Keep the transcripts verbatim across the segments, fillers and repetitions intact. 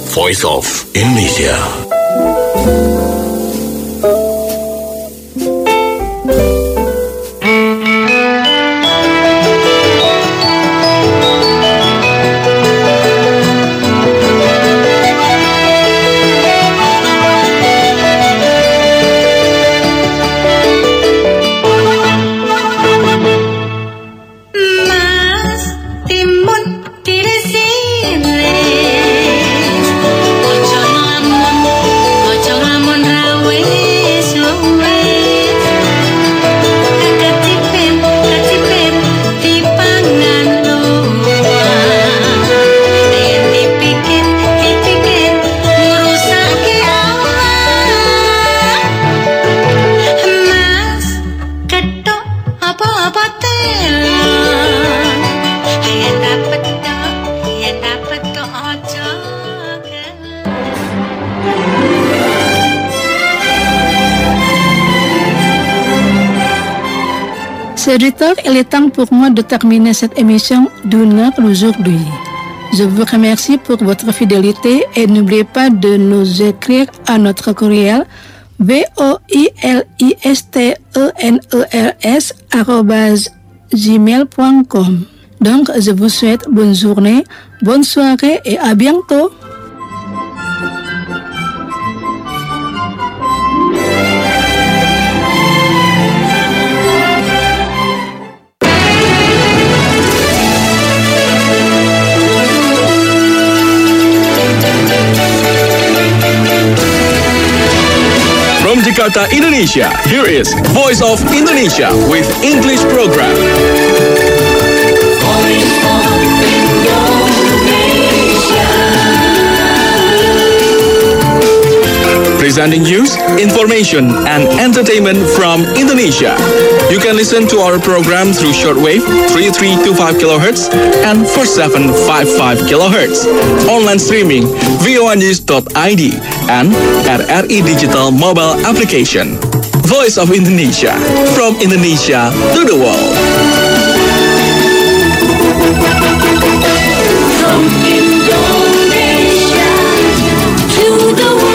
Voice of Indonesia. Auditeur, il est temps pour moi de terminer cette émission d'une heure aujourd'hui. Je vous remercie pour votre fidélité et n'oubliez pas de nous écrire à notre courriel v o i l i s t e n e r s arobase gmail point com. Donc, je vous souhaite bonne journée, bonne soirée et à bientôt. From Jakarta, Indonesia, here is Voice of Indonesia with English program. Voice of Indonesia. Presenting news, information, and entertainment from Indonesia. You can listen to our program through shortwave three three two five kilohertz and four seven five five kilohertz. Online streaming v o n news dot i d and at R I Digital mobile application. Voice of Indonesia, from Indonesia to the world. From Indonesia to the world.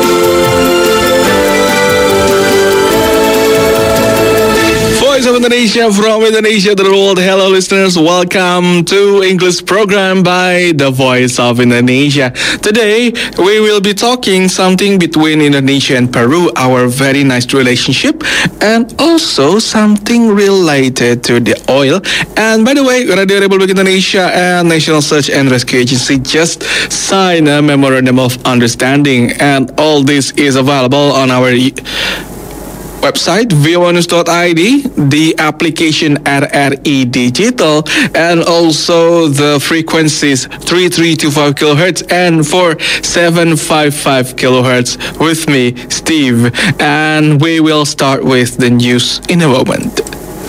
Voice of Indonesia, from Indonesia to the world. Hello listeners, welcome to English program by the Voice of Indonesia. Today we will be talking something between Indonesia and Peru, our very nice relationship, and also something related to the oil. And by the way, Radio Republik Indonesia and National Search and Rescue Agency just signed a memorandum of understanding, and all this is available on our website v o n news dot i d, the application at R I Digital, and also the frequencies three three two five kilohertz and four seven five five kilohertz. With me, Steve, and we will start with the news in a moment.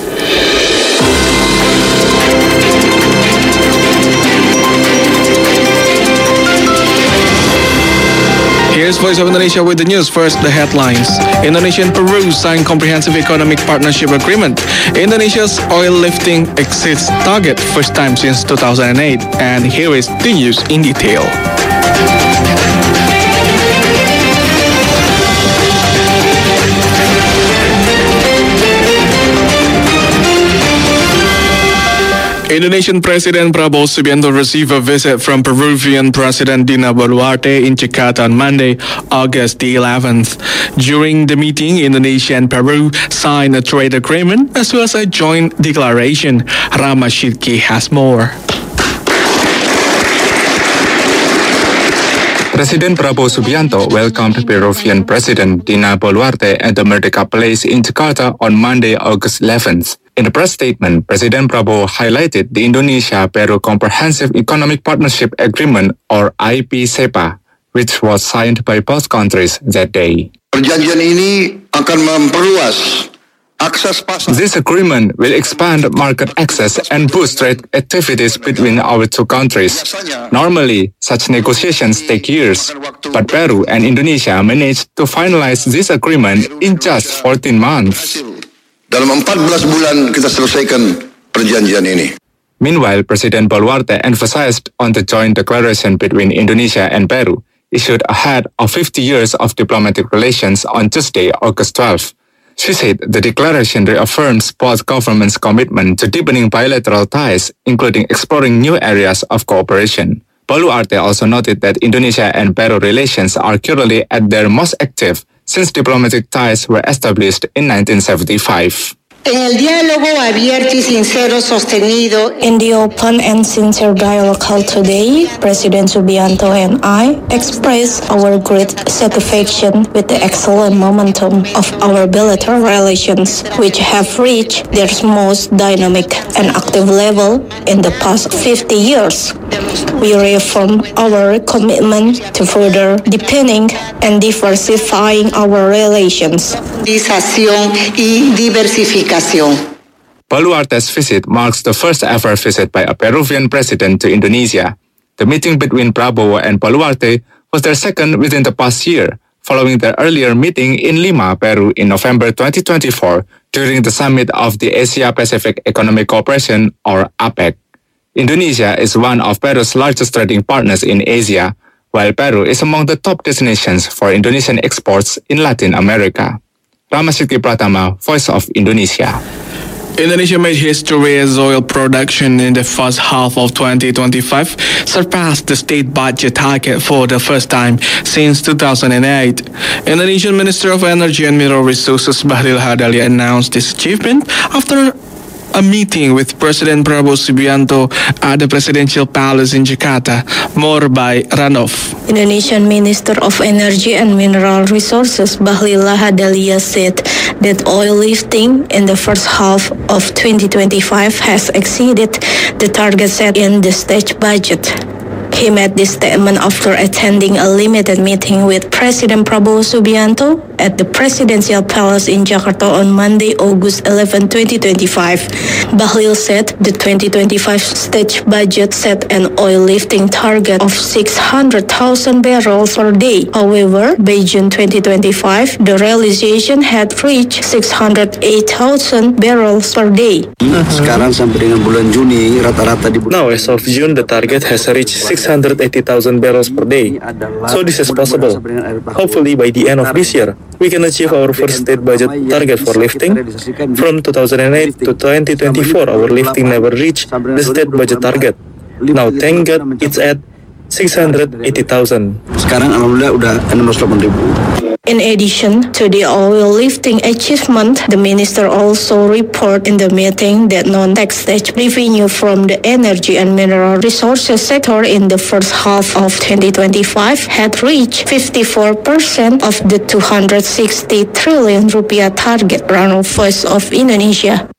Here's Voice of Indonesia with the news. First, the headlines. Indonesia and Peru sign comprehensive economic partnership agreement. Indonesia's oil lifting exceeds target first time since two thousand eight. And here is the news in detail. Indonesian President Prabowo Subianto received a visit from Peruvian President Dina Boluarte in Jakarta on Monday, August the eleventh. During the meeting, Indonesia and Peru signed a trade agreement as well as a joint declaration. Rama Shidki has more. President Prabowo Subianto welcomed Peruvian President Dina Boluarte at the Merdeka Place in Jakarta on Monday, August eleventh. In a press statement, President Prabowo highlighted the Indonesia-Peru Comprehensive Economic Partnership Agreement, or I P S E P A, which was signed by both countries that day. Perjanjian ini akan memperluas akses pasar. This agreement will expand market access and boost trade activities between our two countries. Normally, such negotiations take years, but Peru and Indonesia managed to finalize this agreement in just fourteen months. Dalam empat belas bulan kita selesaikan perjanjian ini. Meanwhile, President Boluarte emphasized on the joint declaration between Indonesia and Peru. issued ahead of fifty years of diplomatic relations on Tuesday, August twelfth. She said the declaration reaffirms both governments' commitment to deepening bilateral ties, including exploring new areas of cooperation. Boluarte also noted that Indonesia and Peru relations are currently at their most active since diplomatic ties were established in nineteen seventy-five. En el diálogo abierto y sincero sostenido. In the open and sincere dialogue held today, President Subianto and I express our great satisfaction with the excellent momentum of our bilateral relations, which have reached their most dynamic and active level in the past fifty years. We reaffirm our commitment to further deepening and diversifying our relations. Y diversificación. Boluarte's visit marks the first ever visit by a Peruvian president to Indonesia. The meeting between Prabowo and Boluarte was their second within the past year, following their earlier meeting in Lima, Peru in November twenty twenty-four during the summit of the Asia-Pacific Economic Cooperation, or APEC. Indonesia is one of Peru's largest trading partners in Asia, while Peru is among the top destinations for Indonesian exports in Latin America. Ramasiti Pratama, Voice of Indonesia. Indonesia made history as oil production in the first half of twenty twenty-five surpassed the state budget target for the first time since two thousand eight. Indonesian Minister of Energy and Mineral Resources Bahlil Lahadalia announced this achievement after a meeting with President Prabowo Subianto at the Presidential Palace in Jakarta. More by Ranoff. Indonesian Minister of Energy and Mineral Resources Bahlil Lahadalia said that oil lifting in the first half of twenty twenty-five has exceeded the target set in the state budget. He made this statement after attending a limited meeting with President Prabowo Subianto at the Presidential Palace in Jakarta on Monday, August eleventh, twenty twenty-five. Bahlil said the twenty twenty-five state budget set an oil lifting target of six hundred thousand barrels per day. However, by June twenty twenty-five, the realization had reached six hundred eight thousand barrels per day. Sekarang sampai dengan bulan Juni rata-rata di bulan. Now, as of June, the target has reached six hundred eighty thousand barrels per day. So this is possible. Hopefully, by the end of this year, we can achieve our first state budget target for lifting. From two thousand eight to twenty twenty-four, our lifting never reached the state budget target. Now, thank God, it's at six hundred eighty thousand. Sekarang alhamdulillah udah enam ratus delapan ribu. In addition to the oil lifting achievement, the minister also reported in the meeting that non-tax revenue from the energy and mineral resources sector in the first half of twenty twenty-five had reached fifty-four percent of the two hundred sixty trillion rupiah target. Rano, Voice of Indonesia.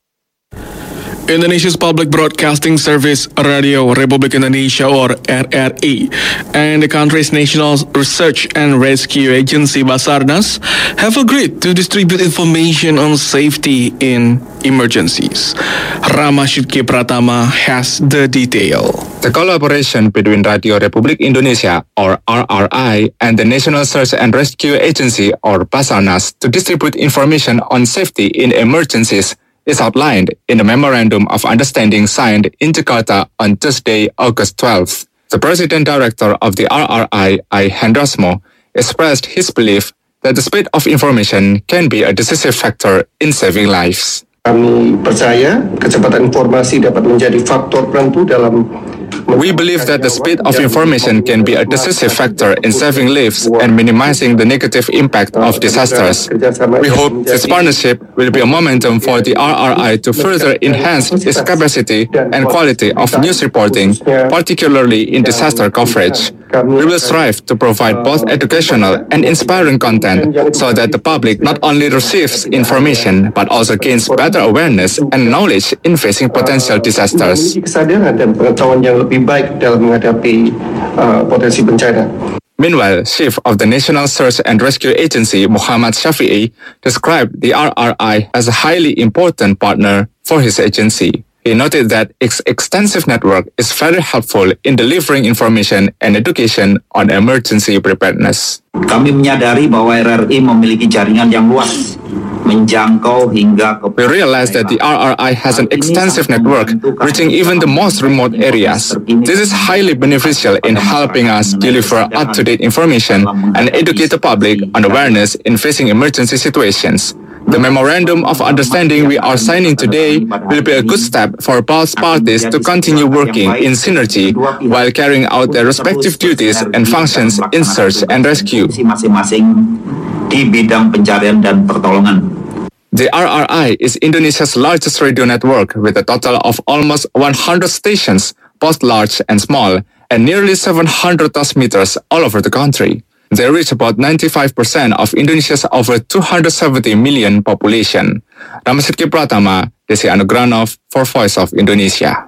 Indonesia's public broadcasting service, Radio Republik Indonesia or R R I, and the country's National Research and Rescue Agency, Basarnas, have agreed to distribute information on safety in emergencies. Ramasiti Pratama has the detail. The collaboration between Radio Republik Indonesia, or R R I, and the National Search and Rescue Agency, or Basarnas, to distribute information on safety in emergencies is outlined in the Memorandum of Understanding signed in Jakarta on Tuesday, August twelfth. The President Director of the R R I, I. Hendrasmo, expressed his belief that the speed of information can be a decisive factor in saving lives. Kami percaya kecepatan informasi dapat menjadi faktor penentu dalam. We believe that the speed of information can be a decisive factor in saving lives and minimizing the negative impact of disasters. We hope this partnership will be a momentum for the R R I to further enhance its capacity and quality of news reporting, particularly in disaster coverage. We will strive to provide both educational and inspiring content so that the public not only receives information but also gains better awareness and knowledge in facing potential disasters. Kesadaran dan pengetahuan yang lebih baik dalam menghadapi uh, potensi bencana. Meanwhile, Chief of the National Search and Rescue Agency, Muhammad Shafi'i, described the R R I as a highly important partner for his agency. He noted that its extensive network is very helpful in delivering information and education on emergency preparedness. Kami menyadari bahwa R R I memiliki jaringan yang luas menjangkau hingga ke. We realized that the R R I has an extensive network, reaching even the most remote areas. This is highly beneficial in helping us deliver up-to-date information and educate the public on awareness in facing emergency situations. The Memorandum of Understanding we are signing today will be a good step for both parties to continue working in synergy while carrying out their respective duties and functions in search and rescue. Di bidang pencarian dan pertolongan. The R R I is Indonesia's largest radio network with a total of almost one hundred stations, both large and small, and nearly seven hundred transmitters all over the country. They reach about ninety-five percent of Indonesia's over two hundred seventy million population. Ramasudki Pratama, Desi Anugranov for Voice of Indonesia.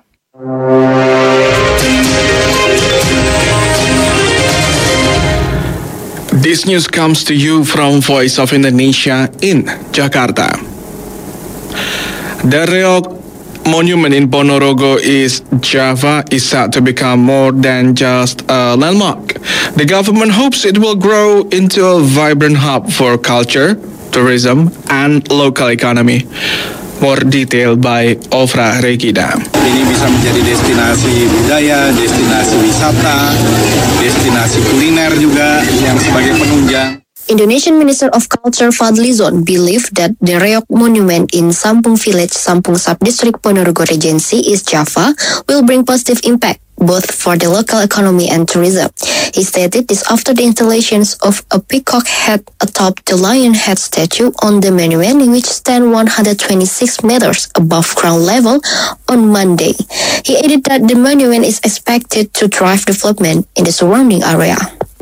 This news comes to you from Voice of Indonesia in Jakarta. The Reok Monument in Ponorogo, East Java, is set to become more than just a landmark. The government hopes it will grow into a vibrant hub for culture, tourism, and local economy. More detail by Ofra Regida. Ini bisa menjadi destinasi budaya, destinasi wisata, destinasi kuliner juga yang sebagai penunjang. Indonesian Minister of Culture Fadli Zon believed that the Reok Monument in Sampung Village, Sampung Subdistrict Ponorogo Regency, East Java, will bring positive impact both for the local economy and tourism. He stated this after the installations of a peacock head atop the lion head statue on the monument, which stands one hundred twenty-six meters above ground level, on Monday. He added that the monument is expected to drive development in the surrounding area.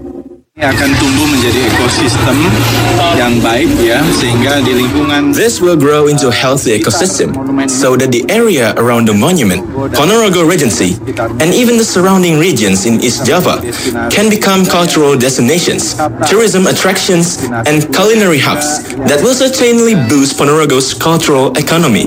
Akan tumbuh menjadi ekosistem yang baik ya, sehingga di lingkungan. This will grow into a healthy ecosystem so that the area around the monument, Ponorogo Regency, and even the surrounding regions in East Java can become cultural destinations, tourism attractions, and culinary hubs that will certainly boost Ponorogo's cultural economy.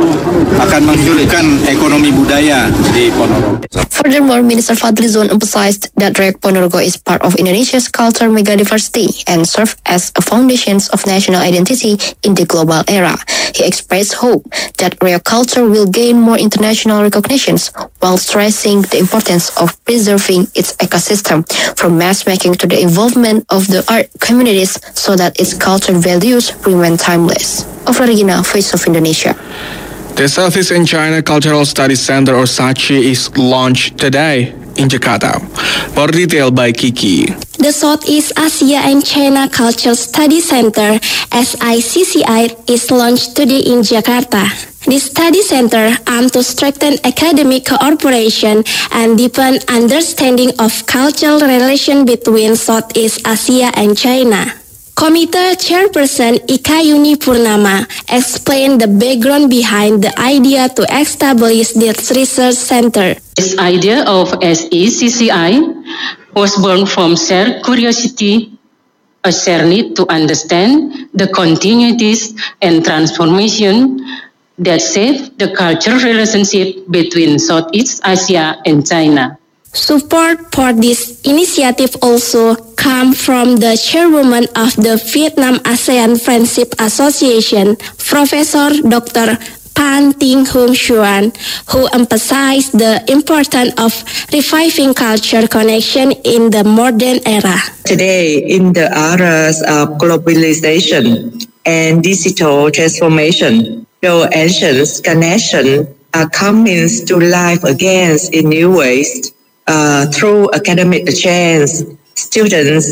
Akan menghidupkan ekonomi budaya di Ponorogo. Furthermore, Minister Fadli Zon emphasized that Reok Ponorogo is part of Indonesia's cultural megadiversity and serve as a foundation of national identity in the global era. He expressed hope that Reok culture will gain more international recognitions while stressing the importance of preserving its ecosystem, from mass making to the involvement of the art communities so that its cultural values remain timeless. Ofra Regina, Voice of Indonesia. The Southeast and China Cultural Studies Center, or SACHI, is launched today in Jakarta. More detail by Kiki. The Southeast Asia and China Cultural Studies Center, S I C C I, is launched today in Jakarta. This study center aims to strengthen academic cooperation and deepen understanding of cultural relations between Southeast Asia and China. Committee Chairperson Ikayuni Purnama explained the background behind the idea to establish this research center. This idea of S E C C I was born from shared curiosity, a shared need to understand the continuities and transformation that shape the cultural relationship between Southeast Asia and China. Support for this initiative also comes from the chairwoman of the Vietnam ASEAN Friendship Association, Professor Doctor Pan Ting Hung Xuan, who emphasized the importance of reviving culture connection in the modern era. Today, in the eras of globalization and digital transformation, the ancient connection are coming to life again in new ways. Uh, through academic exchange, students'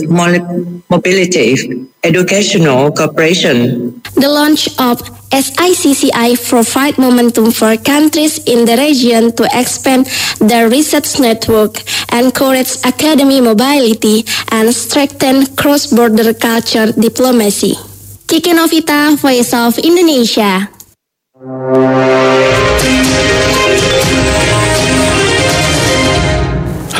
mobility, educational cooperation. The launch of S I C C I provides momentum for countries in the region to expand their research network, encourage academic mobility, and strengthen cross-border culture diplomacy. Kiki Novita, Voice of Indonesia.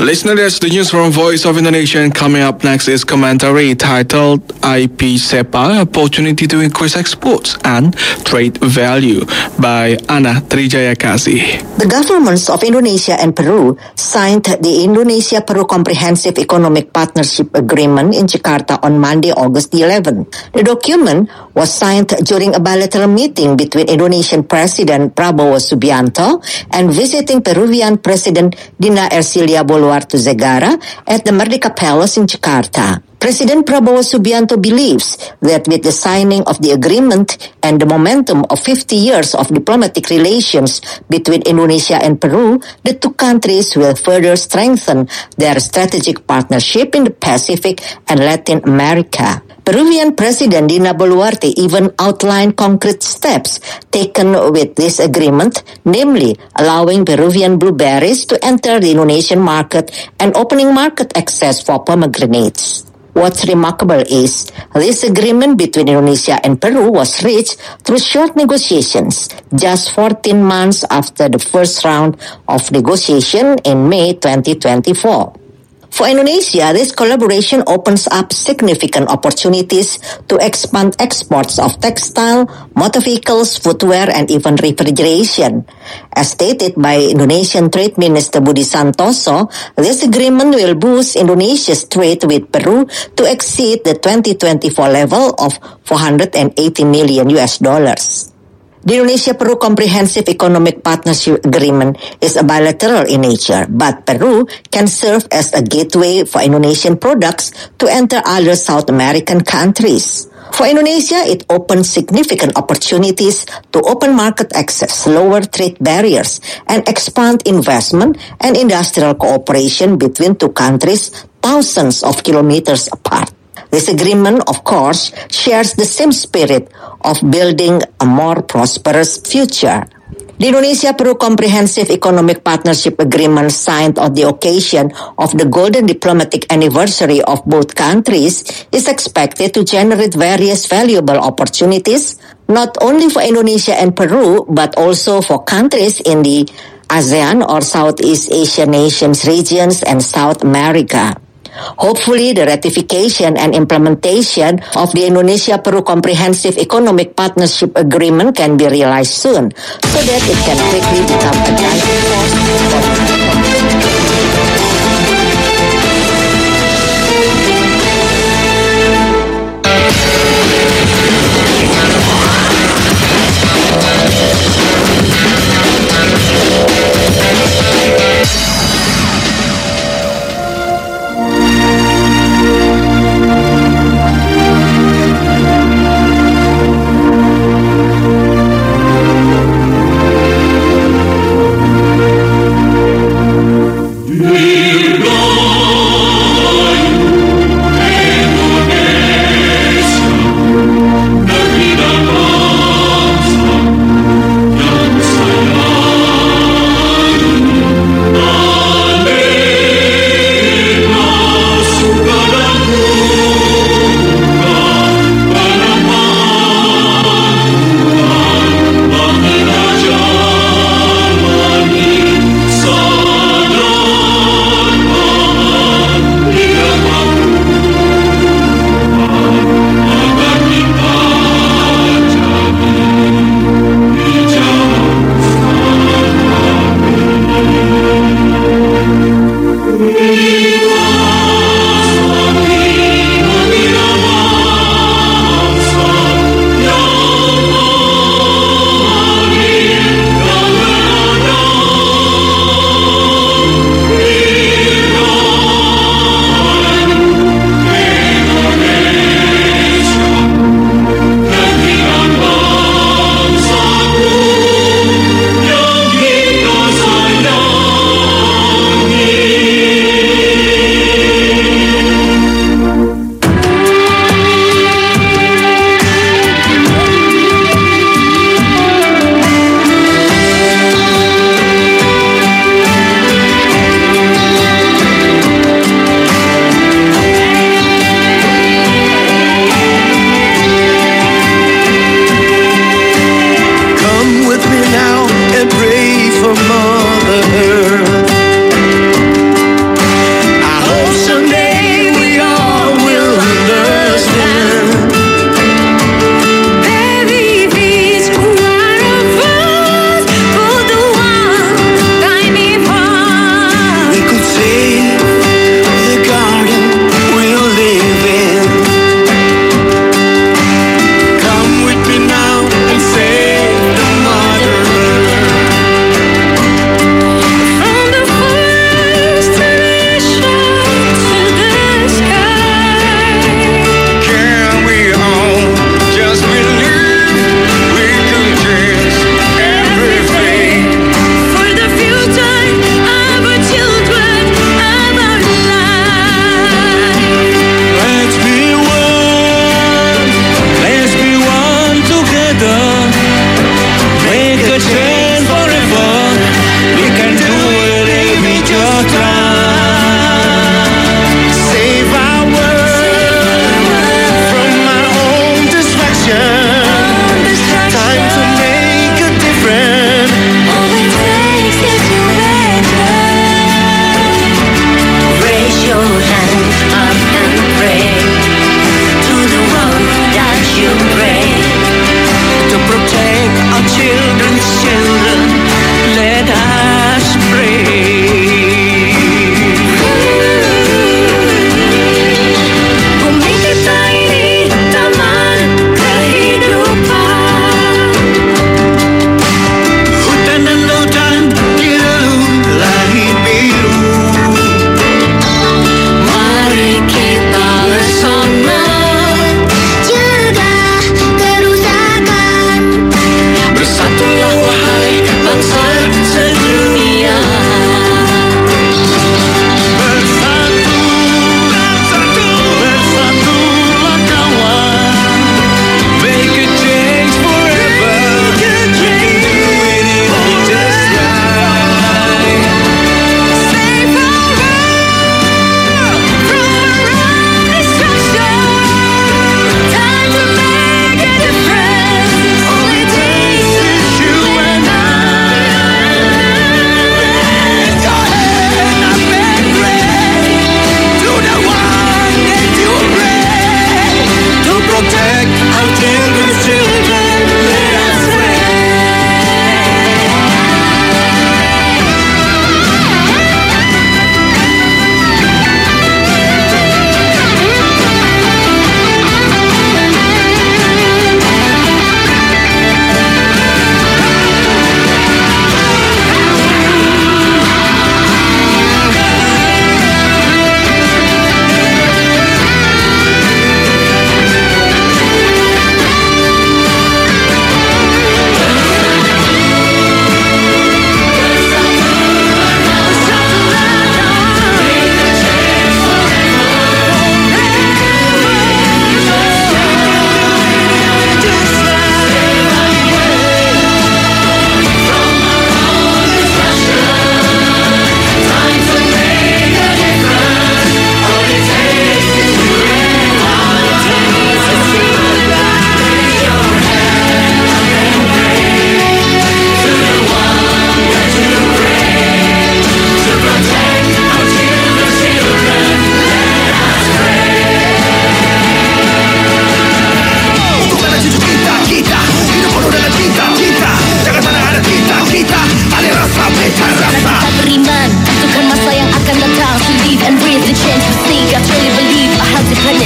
Listener, that's the news from Voice of Indonesia, and coming up next is commentary titled I P SEPA, Opportunity to Increase Exports and Trade Value by Ana Trijayakasi. The governments of Indonesia and Peru signed the Indonesia-Peru Comprehensive Economic Partnership Agreement in Jakarta on Monday, August the eleventh. The document was signed during a bilateral meeting between Indonesian President Prabowo Subianto and visiting Peruvian President Dina Ercilia Boluarte Zegara at the Merdeka Palace in Jakarta. President Prabowo Subianto believes that with the signing of the agreement and the momentum of fifty years of diplomatic relations between Indonesia and Peru, the two countries will further strengthen their strategic partnership in the Pacific and Latin America. Peruvian President Dina Boluarte even outlined concrete steps taken with this agreement, namely allowing Peruvian blueberries to enter the Indonesian market and opening market access for pomegranates. What's remarkable is this agreement between Indonesia and Peru was reached through short negotiations, just fourteen months after the first round of negotiation in May twenty twenty-four. For Indonesia, this collaboration opens up significant opportunities to expand exports of textile, motor vehicles, footwear, and even refrigeration. As stated by Indonesian Trade Minister Budi Santoso, this agreement will boost Indonesia's trade with Peru to exceed the twenty twenty-four level of four hundred eighty million U S dollars. The Indonesia-Peru Comprehensive Economic Partnership Agreement is a bilateral in nature, but Peru can serve as a gateway for Indonesian products to enter other South American countries. For Indonesia, it opens significant opportunities to open market access, lower trade barriers, and expand investment and industrial cooperation between two countries thousands of kilometers apart. This agreement, of course, shares the same spirit of building a more prosperous future. The Indonesia-Peru Comprehensive Economic Partnership Agreement, signed on the occasion of the Golden Diplomatic Anniversary of both countries, is expected to generate various valuable opportunities, not only for Indonesia and Peru, but also for countries in the ASEAN or Southeast Asian nations regions and South America. Hopefully, the ratification and implementation of the Indonesia-Peru Comprehensive Economic Partnership Agreement can be realized soon, so that it can quickly become a driving force for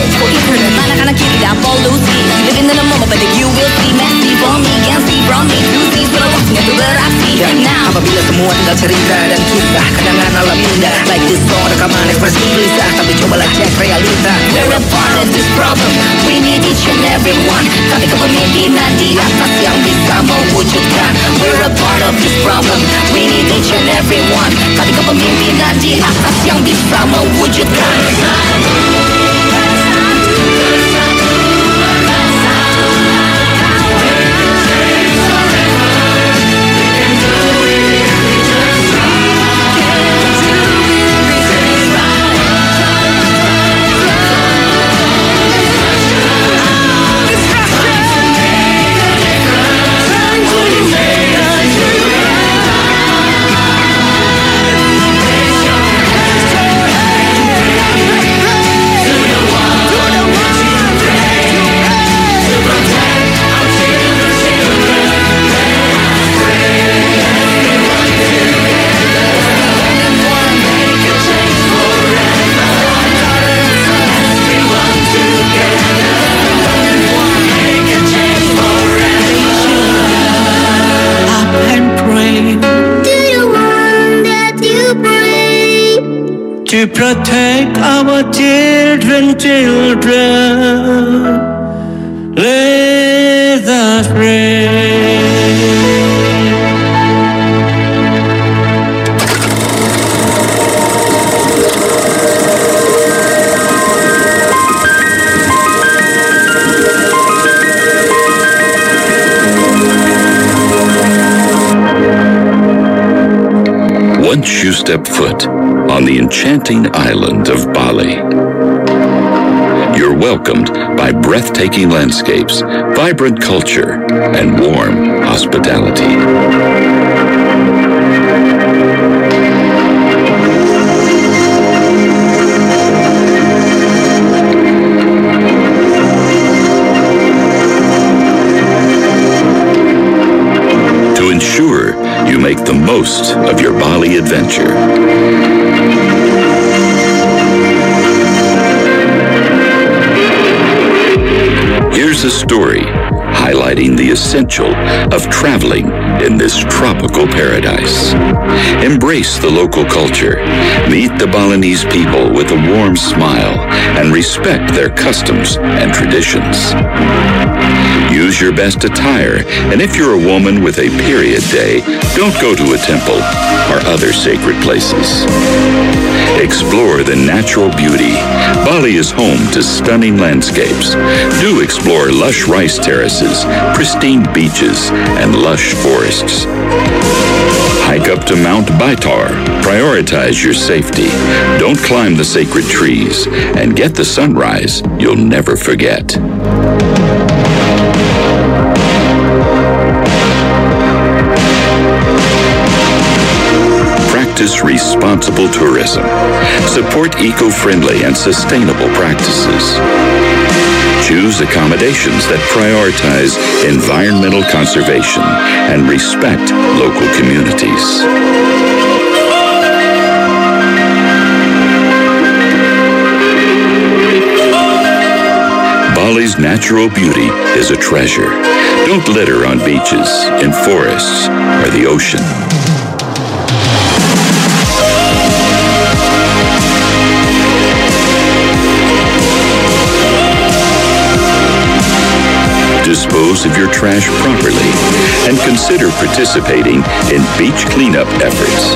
college for internet. Anak-anak kiri dan polusi. Living in the moment, but you will see. Messy for me, can see from me. You see, sudah waktunya tuh beraksi. And now, apabila semua tinggal cerita dan kisah, kenangan alam indah. Like this song, rekaman ekspresi gelisah, tapi cobalah cek realita. We're a part of this problem. We need each and every one. Kami kepemimpinan di atas yang bisa mewujudkan. We're a part of this problem. We need each and every one. Kami kepemimpinan di atas yang bisa mewujudkan. To protect our children, children, let us pray. Once you step foot on the enchanting island of Bali, you're welcomed by breathtaking landscapes, vibrant culture, and warm hospitality. To ensure you make the most of your Bali adventure, here's a story highlighting the essential of traveling in this tropical paradise. Embrace the local culture, meet the Balinese people with a warm smile, and respect their customs and traditions. Use your best attire, and if you're a woman with a period day, don't go to a temple or other sacred places. Explore the natural beauty. Bali is home to stunning landscapes. Do explore lush rice terraces, pristine beaches, and lush forests. Hike up to Mount Baitar. Prioritize your safety. Don't climb the sacred trees, and get the sunrise you'll never forget. Practice responsible tourism. Support eco-friendly and sustainable practices. Choose accommodations that prioritize environmental conservation and respect local communities. Bali's natural beauty is a treasure. Don't litter on beaches, in forests, or the ocean. Dispose of your trash properly and consider participating in beach cleanup efforts.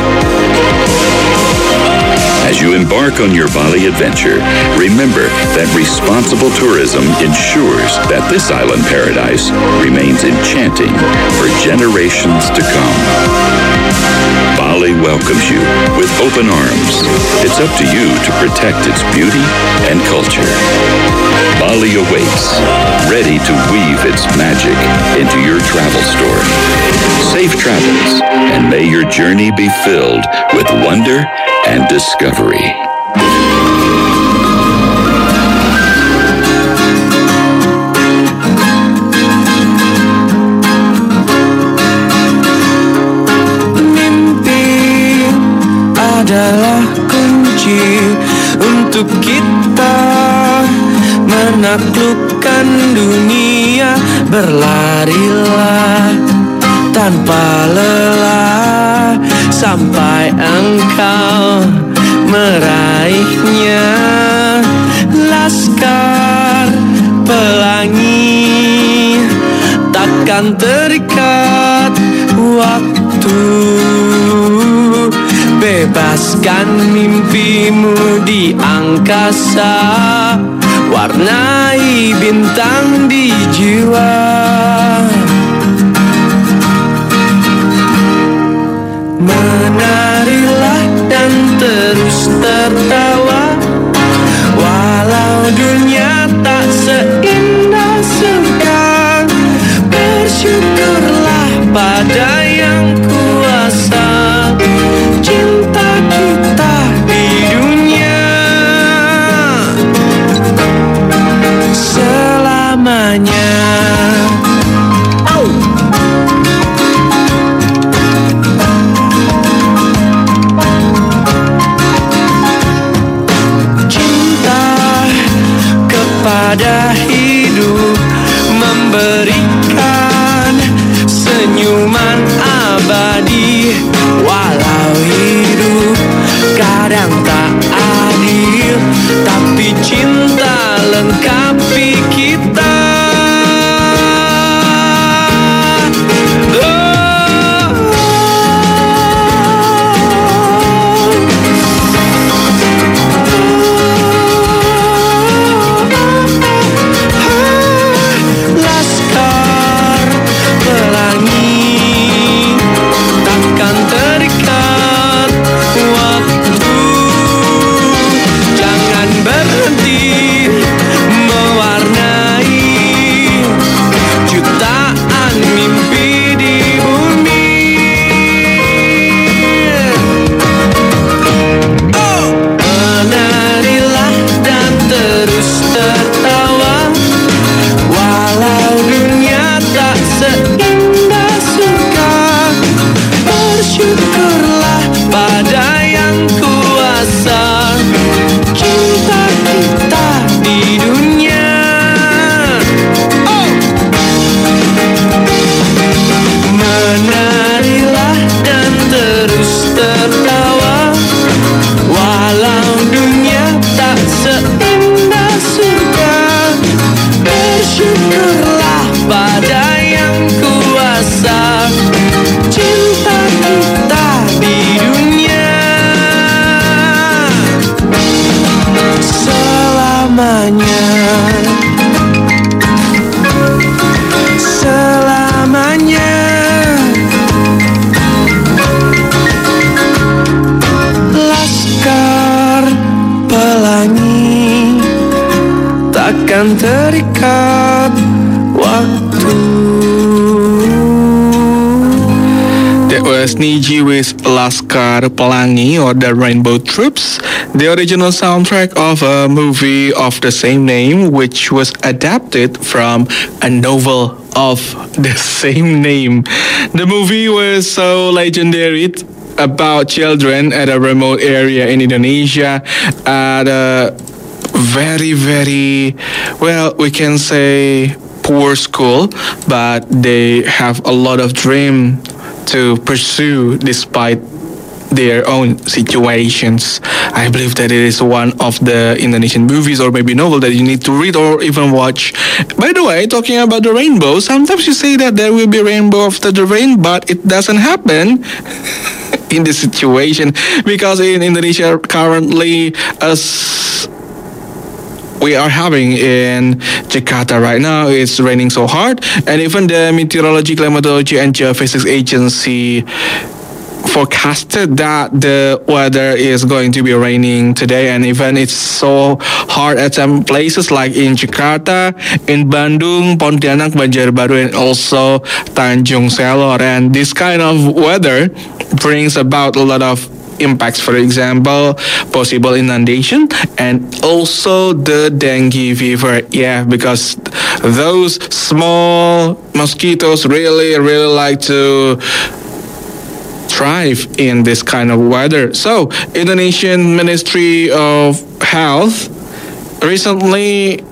As you embark on your Bali adventure, remember that responsible tourism ensures that this island paradise remains enchanting for generations to come. Bali welcomes you with open arms. It's up to you to protect its beauty and culture. Bali awaits, ready to weave its magic into your travel story. Safe travels, and may your journey be filled with wonder and discovery. Mimpi adalah kunci untuk kita menaklukkan dunia, berlarilah tanpa lelah sampai engkau meraihnya. Laskar Pelangi takkan terikat waktu. Bebaskan mimpimu di angkasa, warnai bintang di jiwa. Menarilah dan terus tertawa, walau dunia tak seindah surga. Bersyukurlah pada yang kuasa, cinta kita di dunia selamanya. Oh. Cinta kepada hidup, memberikan senyuman abadi. Walau hidup kadang tak adil, tapi cinta lengkapi kita. Laskar Pelangi takkan terikat waktu. Jangan berhenti mewarnai jutaan mimpi di bumi. Oh. Menarilah dan terus tertawa, walau dunia tak seindah surga. Bersyukurlah pada yang kuasa, cinta kita di dunia. Oh. Menarilah dan terus tertawa, walau dunia tak seindah surga. Bersyukurlah pada yang kuasa, cinta kita di dunia selamanya. Selamanya. Laskar Pelangi takkan terikat waktu. That was Niji with Laskar Pelangi or the Rainbow Troops, the original soundtrack of a movie of the same name, which was adapted from a novel of the same name. The movie was so legendary about children at a remote area in Indonesia at a very, very, well, we can say poor school, but they have a lot of dream to pursue despite their own situations. I believe that it is one of the Indonesian movies or maybe novel that you need to read or even watch. By the way, talking about the rainbow, sometimes you say that there will be rainbow after the rain, but it doesn't happen in this situation because in Indonesia currently as we are having in Jakarta right now, it's raining so hard, and even the Meteorology, Climatology and Geophysics Agency forecasted that the weather is going to be raining today, and even it's so hard at some places like in Jakarta, in Bandung, Pontianak, Banjarbaru, and also Tanjung Selor. And this kind of weather brings about a lot of impacts. For example, possible inundation and also the dengue fever. Yeah, because those small mosquitoes really, really like to thrive in this kind of weather. So, Indonesian Ministry of Health recently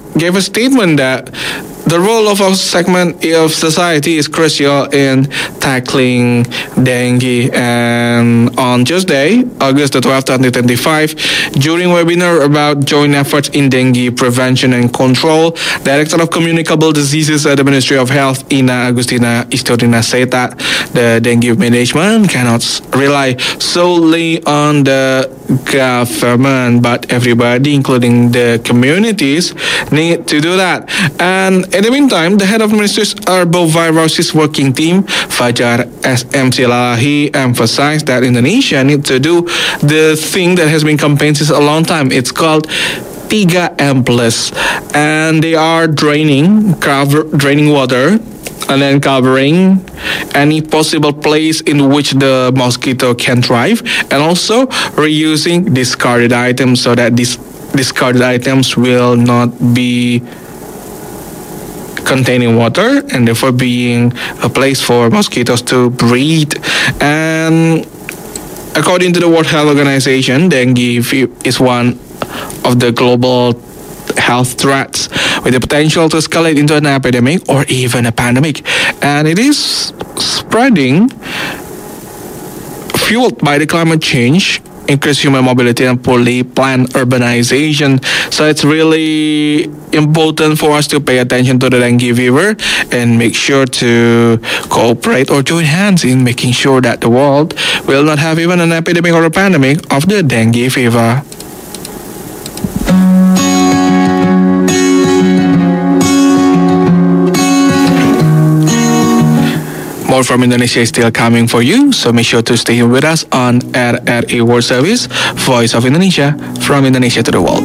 gave a statement that the role of our segment of society is crucial in tackling dengue. And on Tuesday, August the twelfth, twenty twenty-five, during webinar about joint efforts in dengue prevention and control, Director of Communicable Diseases at the Ministry of Health, Ina Agustina Istorina, said that the dengue management cannot rely solely on the government, but everybody, including the communities, need to do that. And in the meantime, the head of Ministry's Arboviruses Working Team, Fajar S M Silalahi, emphasized that Indonesia needs to do the thing that has been campaigned since a long time. It's called tiga M plus, and they are draining, cover, draining water, and then covering any possible place in which the mosquito can thrive, and also reusing discarded items so that these discarded items will not be containing water and therefore being a place for mosquitoes to breed. And according to the World Health Organization, dengue is one of the global health threats with the potential to escalate into an epidemic or even a pandemic. And it is spreading, fueled by the climate change, increased human mobility, and poorly planned urbanization. So it's really important for us to pay attention to the dengue fever and make sure to cooperate or join hands in making sure that the world will not have even an epidemic or a pandemic of the dengue fever. More from Indonesia is still coming for you, so make sure to stay with us on R R I World Service, Voice of Indonesia, from Indonesia to the world.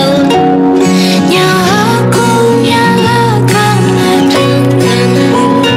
Nyawaku nyalakan ledengkan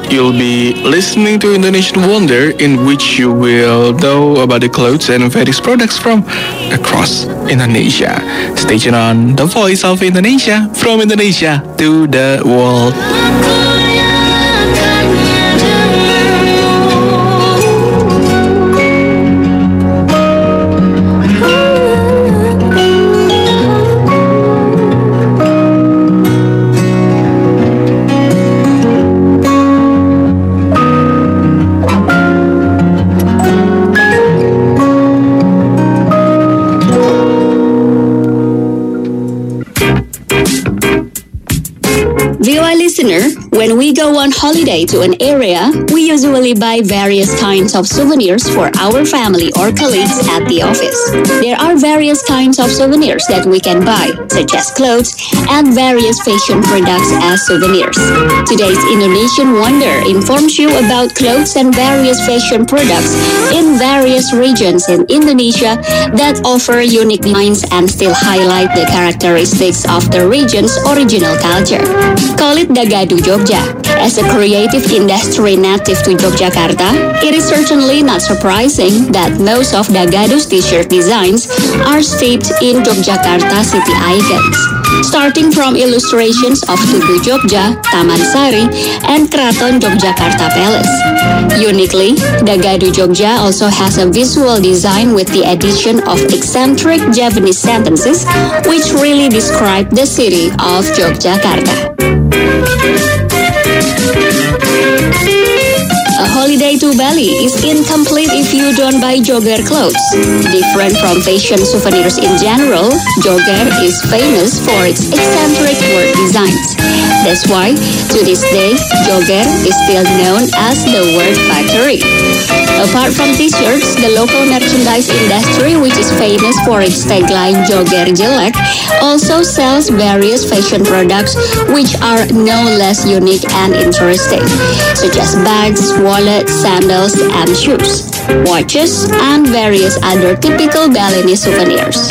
you'll be listening to Indonesian Wonder, in which you will know about the clothes and various products from across Indonesia. Stay tuned on The Voice of Indonesia, from Indonesia to the world. Listener, when we go on holiday to an area, we usually buy various kinds of souvenirs for our family or colleagues at the office. There are various kinds of souvenirs that we can buy, such as clothes and various fashion products as souvenirs. Today's Indonesian Wonder informs you about clothes and various fashion products in various regions in Indonesia that offer unique designs and still highlight the characteristics of the region's original culture. Call it Dagadu Jogja. As a creative industry native to Yogyakarta, it is certainly not surprising that most of Dagadu's t-shirt designs are steeped in Yogyakarta city icons, starting from illustrations of Tugu Jogja, Taman Sari, and Kraton Yogyakarta Palace. Uniquely, Dagadu Jogja also has a visual design with the addition of eccentric Javanese sentences, which really describe the city of Yogyakarta. A holiday to Bali is incomplete if you don't buy jogger clothes. Different from fashion souvenirs in general, jogger is famous for its eccentric work designs. That's why, to this day, jogger is still known as the word factory. Apart from t-shirts, the local merchandise industry, which is famous for its tagline Jogger Jelek, also sells various fashion products which are no less unique and interesting, such as bags, wallets, sandals, and shoes, watches, and various other typical Balinese souvenirs.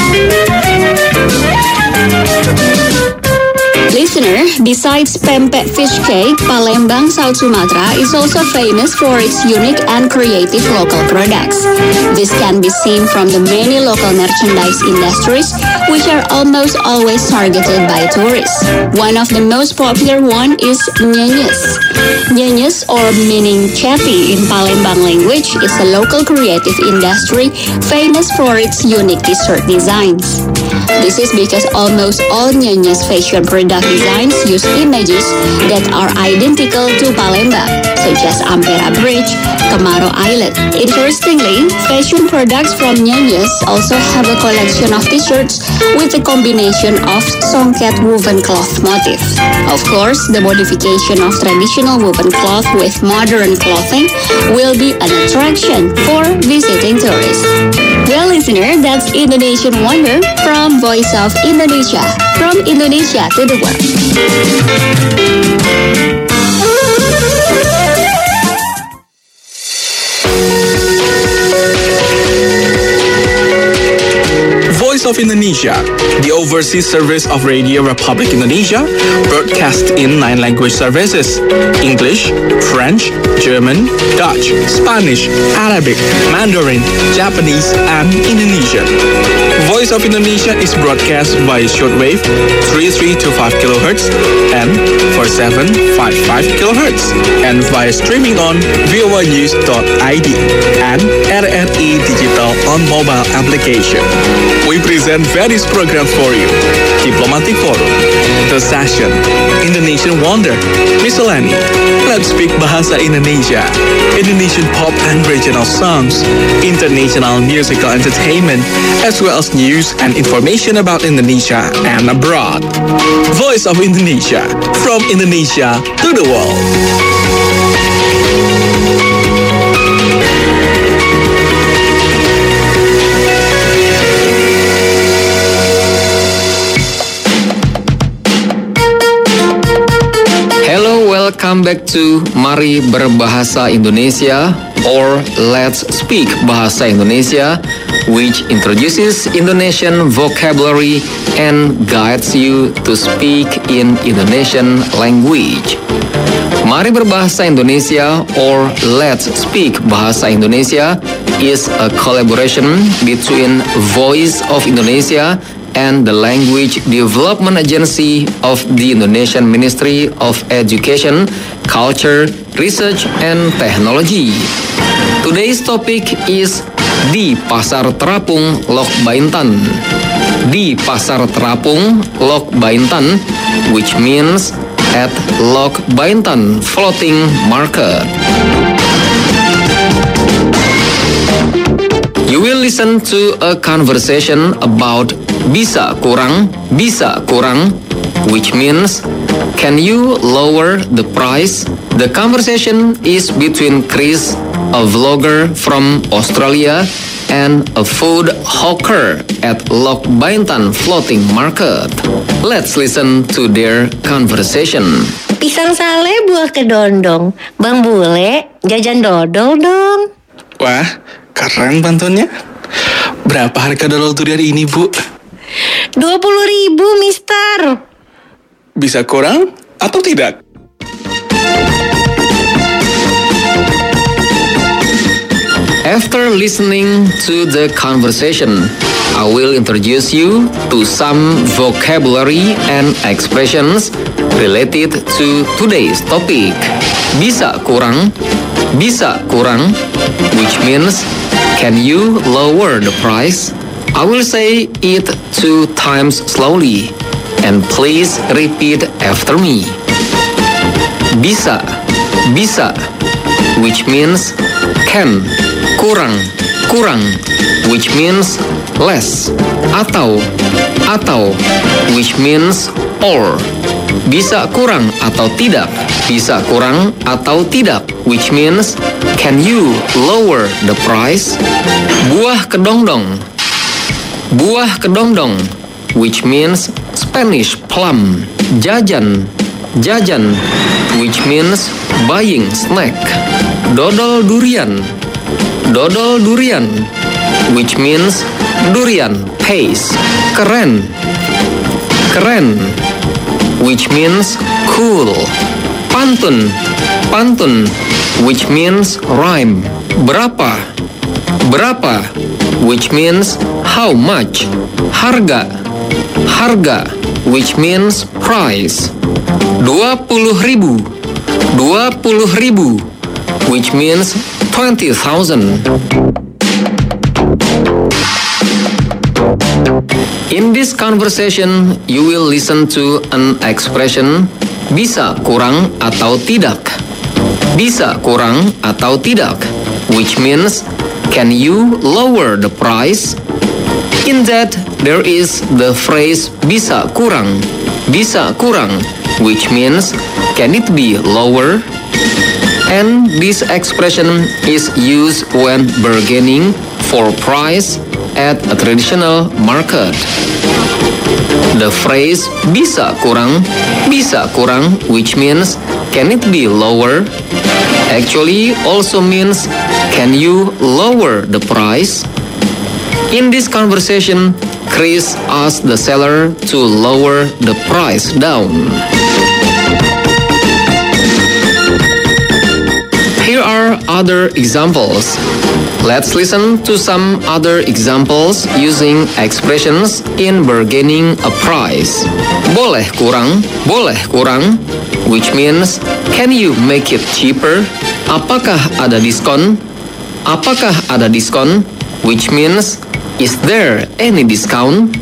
Listener, besides pempek fish cake, Palembang, South Sumatra is also famous for its unique and creative local products. This can be seen from the many local merchandise industries, which are almost always targeted by tourists. One of the most popular one is Nyenyes. Nyenyes, or meaning chatty in Palembang language, is a local creative industry famous for its unique t-shirt designs. This is because almost all Nyenyes fashion product designs use images that are identical to Palembang, such as Ampera Bridge, Kemaro Island. Interestingly, fashion products from Nyenyes also have a collection of t-shirts with a combination of songket woven cloth motif. Of course, the modification of traditional woven cloth with modern clothing will be an attraction for visiting tourists. Well, listener, that's Indonesian Wonder from Voice of Indonesia, from Indonesia to the world. Voice of Indonesia, the overseas service of Radio Republic Indonesia, broadcast in nine language services: English, French, German, Dutch, Spanish, Arabic, Mandarin, Japanese, and Indonesian. Voice of Indonesia is broadcast by shortwave thirty-three to five kilohertz and forty-seven to fifty-five kilohertz, and via streaming on voa news dot i d and R R I Digital on mobile application. We present various programs for you: Diplomatic Forum, The Session, Indonesian Wonder, Miscellany, Let's Speak Bahasa Indonesia, Indonesian pop and regional songs, international musical entertainment, as well as news and information about Indonesia and abroad. Voice of Indonesia, from Indonesia to the world. Welcome back to Mari Berbahasa Indonesia, or Let's Speak Bahasa Indonesia, which introduces Indonesian vocabulary and guides you to speak in Indonesian language. Mari Berbahasa Indonesia or Let's Speak Bahasa Indonesia is a collaboration between Voice of Indonesia and the Language Development Agency of the Indonesian Ministry of Education, Culture, Research, and Technology. Today's topic is di Pasar Terapung Lok Baintan. Di Pasar Terapung Lok Baintan, which means at Lok Baintan Floating Market. You will listen to a conversation about bisa kurang, bisa kurang, which means can you lower the price? The conversation is between Chris, a vlogger from Australia, and a food hawker at Lok Baintan Floating Market. Let's listen to their conversation. Pisang sale buah kedondong. Bang Bule, jajan dodol dong. Wah, keren pantunnya. Berapa harga dodol durian ini, Bu? dua puluh ribu, mister. Bisa kurang atau tidak? After listening to the conversation, I will introduce you to some vocabulary and expressions related to today's topic. Bisa kurang, bisa kurang, which means can you lower the price? I will say it two times slowly, and please repeat after me. Bisa, bisa, which means can. Kurang, kurang, which means less. Atau, atau, which means or. Bisa kurang atau tidak. Bisa kurang atau tidak, which means can you lower the price? Buah kedongdong. Buah kedongdong, which means Spanish plum. Jajan, jajan, which means buying snack. Dodol durian. Dodol durian, which means durian paste. Keren, keren, which means cool. Pantun, pantun, which means rhyme. Berapa, berapa, which means how much. Harga, harga, which means price. Dua puluh ribu, dua puluh ribu, which means twenty thousand. In this conversation, you will listen to an expression bisa kurang atau tidak. Bisa kurang atau tidak, which means can you lower the price? In that, there is the phrase bisa kurang. Bisa kurang, which means can it be lower? And this expression is used when bargaining for price at a traditional market. The phrase bisa kurang, bisa kurang, which means can it be lower, actually also means can you lower the price? In this conversation, Chris asked the seller to lower the price down. Here are other examples. Let's listen to some other examples using expressions in bargaining a price. Boleh kurang, boleh kurang, which means can you make it cheaper? Apakah ada diskon? Apakah ada diskon? Which means is there any discount?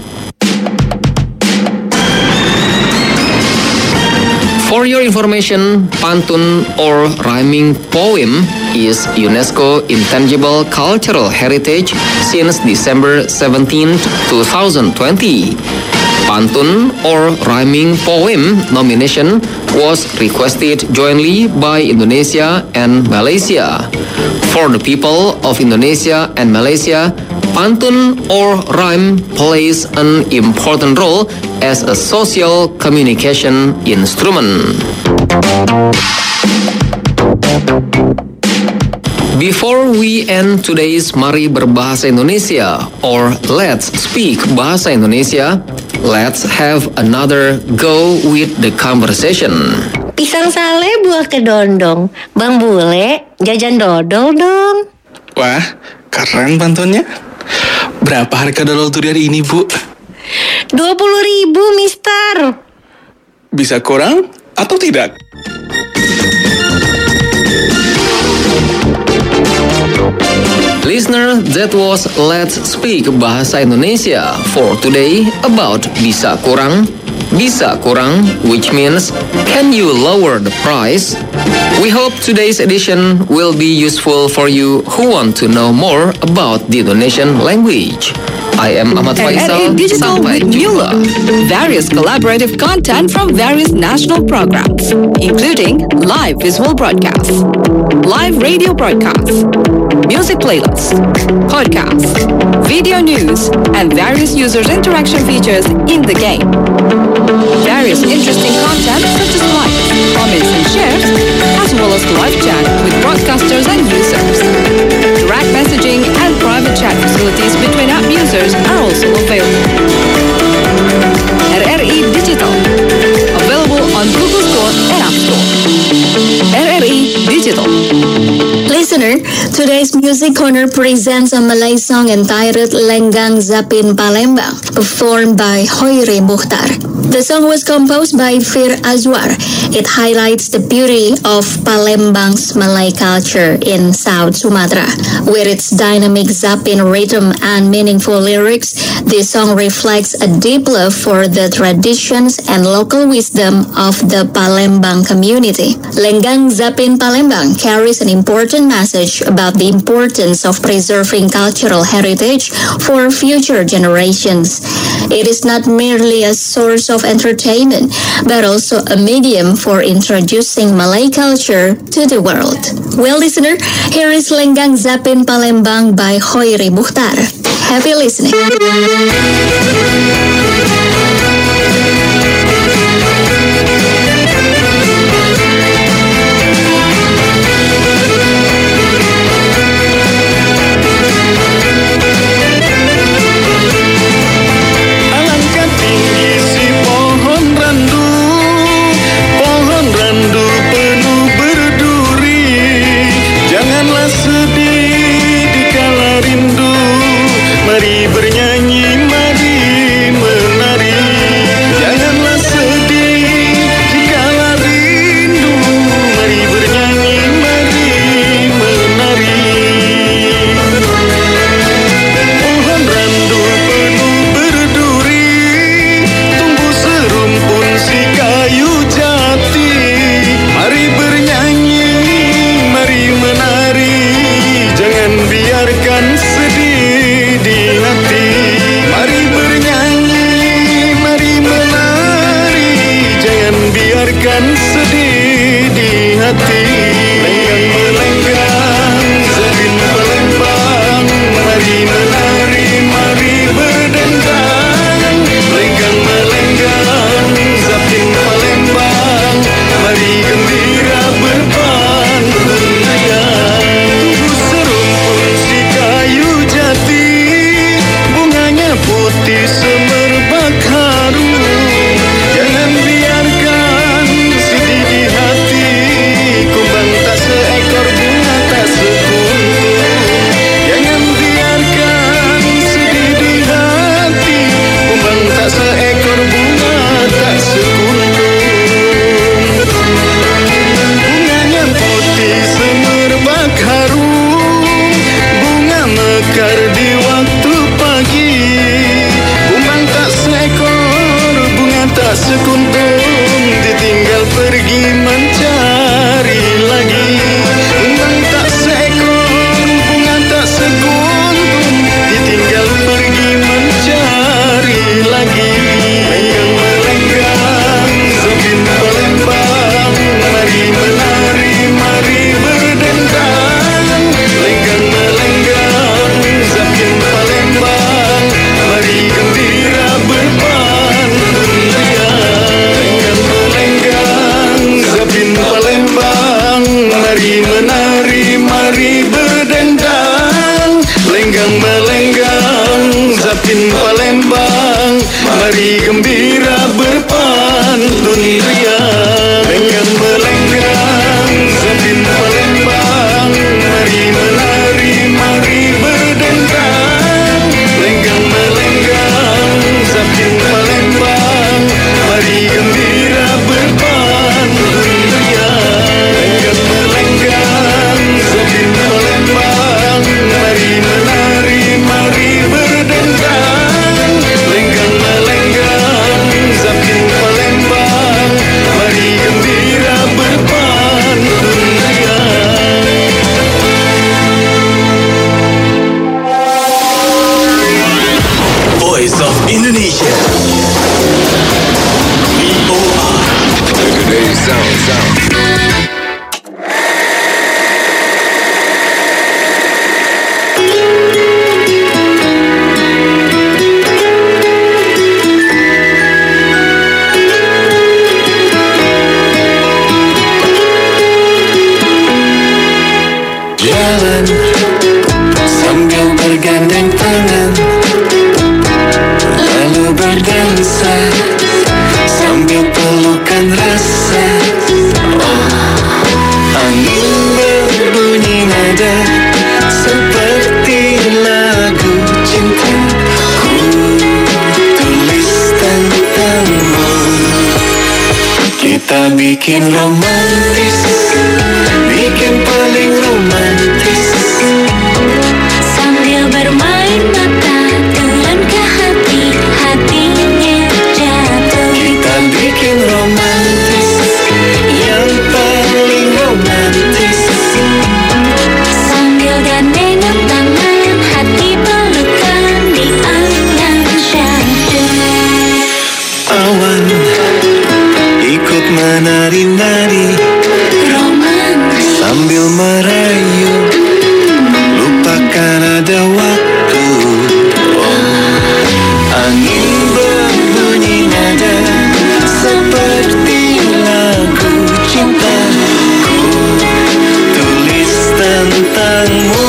For your information, pantun or rhyming poem is UNESCO Intangible Cultural Heritage since December seventeenth, twenty twenty. Pantun or rhyming poem nomination was requested jointly by Indonesia and Malaysia. For the people of Indonesia and Malaysia, pantun or rhyme plays an important role as a social communication instrument. Before we end today's Mari Berbahasa Indonesia or Let's Speak Bahasa Indonesia, let's have another go with the conversation. Pisang sale buah kedondong. Bang Bule, jajan dodol dong. Wah, keren pantunnya. Berapa harga dodol turi hari ini, Bu? dua puluh ribu, mister. Bisa kurang atau tidak? Listener, that was Let's Speak Bahasa Indonesia for today about bisa kurang. Bisa kurang, which means, can you lower the price? We hope today's edition will be useful for you who want to know more about the Indonesian language. I am Ahmad Faisal. R R A Digital Sampai with jumpa. Mula. Various collaborative content from various national programs, including live visual broadcasts, live radio broadcasts, music playlists, podcasts, video news, and various users' interaction features in the game. Various interesting content such as likes, comments, and shares, as well as live chat with broadcasters and users. Direct messaging and private chat facilities between app users are also available. R R A Digital, available on Google Store and App Store. R R A Digital. Listener, today's Music Corner presents a Malay song entitled Lenggang Zapin Palembang, performed by Hoiri Mukhtar. The song was composed by Fir Azwar. It highlights the beauty of Palembang's Malay culture in South Sumatra. With its dynamic Zapin rhythm and meaningful lyrics, this song reflects a deep love for the traditions and local wisdom of the Palembang community. Lenggang Zapin Palembang carries an important message about the importance of preserving cultural heritage for future generations. It is not merely a source of entertainment, but also a medium for introducing Malay culture to the world. Well, listener, here is Lenggang Zapin Palembang by Hoiri Mukhtar. Happy listening. Mari gembira berpantun ria dengan Jalan sambil bergandeng tangan, lalu berdansa sambil pelukan rasa. Oh, angin berbunyi nada seperti lagu cinta. Ku tulis tentangmu, kita bikin romantis, bikin paling romantis. Sambil bermain mata, turun ke hati, hatinya jatuh. Kita bikin romantis, yang paling romantis. Sambil gandengan tangan, hati pelukan di angan syahdu. Awan ikut menari-nari, romantis. Sambil merayu, lupakan ada waktu. Oh, angin berbunyi nada seperti lagu cinta. Ku tulis tentangmu,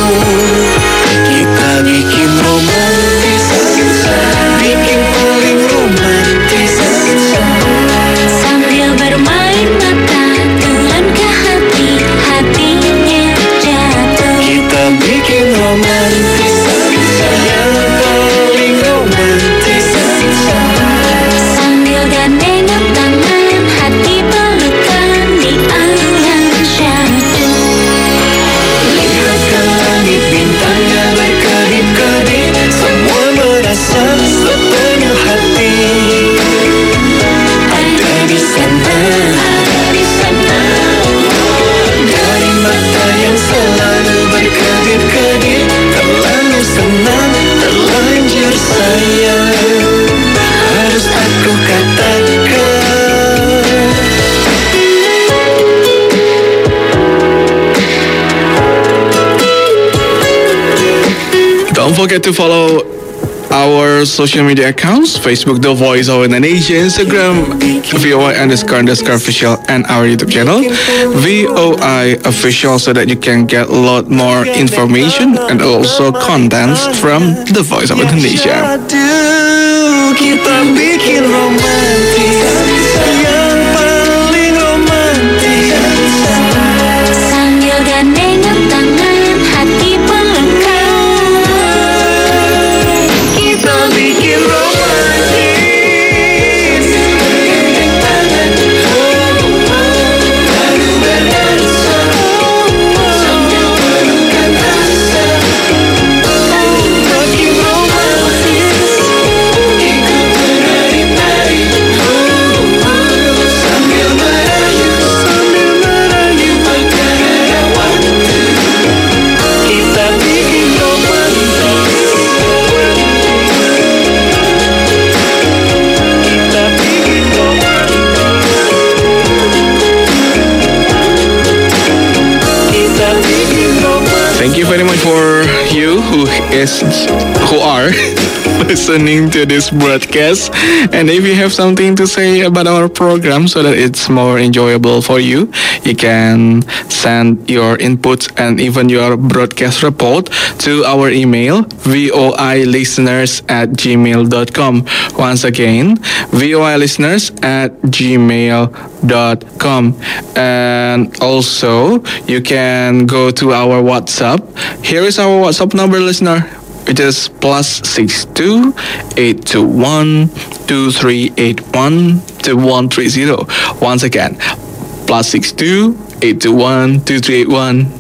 kita bikin romantis, bikin paling romantis. Sambil bermain mata, turun ke hati, hatinya jatuh. Kita bikin romantis, yang paling romantis. Sambil gandengan tangan, hati pelukan di angan syahdu. Lihat ke langit, bintangnya berkedip-kedip, semua merasa sepenuh hati. Ada di sana, ada di sana. Dari mata yang selalu berkedip-kedip, terlalu senang, terlanjur sayang. Harus aku katakan. Don't forget to follow our social media accounts: Facebook The Voice of Indonesia, Instagram V O I underscore underscore official, and our YouTube channel V O I official, so that you can get a lot more information and also contents from The Voice of Indonesia. Aduh, kita bikin romantis, yang paling romantis. Sambil gandengan tangan, hati pelukan. Kita bikin romantis, bergandeng tangan, lalu berdansa sambil pelukan rasa. Makin romantis, ikut menari-nari, sambil merayu, sambil merayu, bahkan ada waktu. Kita bikin romantis. Thank you very much for you who is who are listening to this broadcast. And if you have something to say about our program so that it's more enjoyable for you, you can send your inputs and even your broadcast report to our email voilisteners at gmail dot com. Once again, voilisteners at gmail dot com. And also you can go to our WhatsApp. Here is our WhatsApp number, listener. It is plus six two eight two one two three eight one two one three zero. Once again, plus six two eight two one two three eight one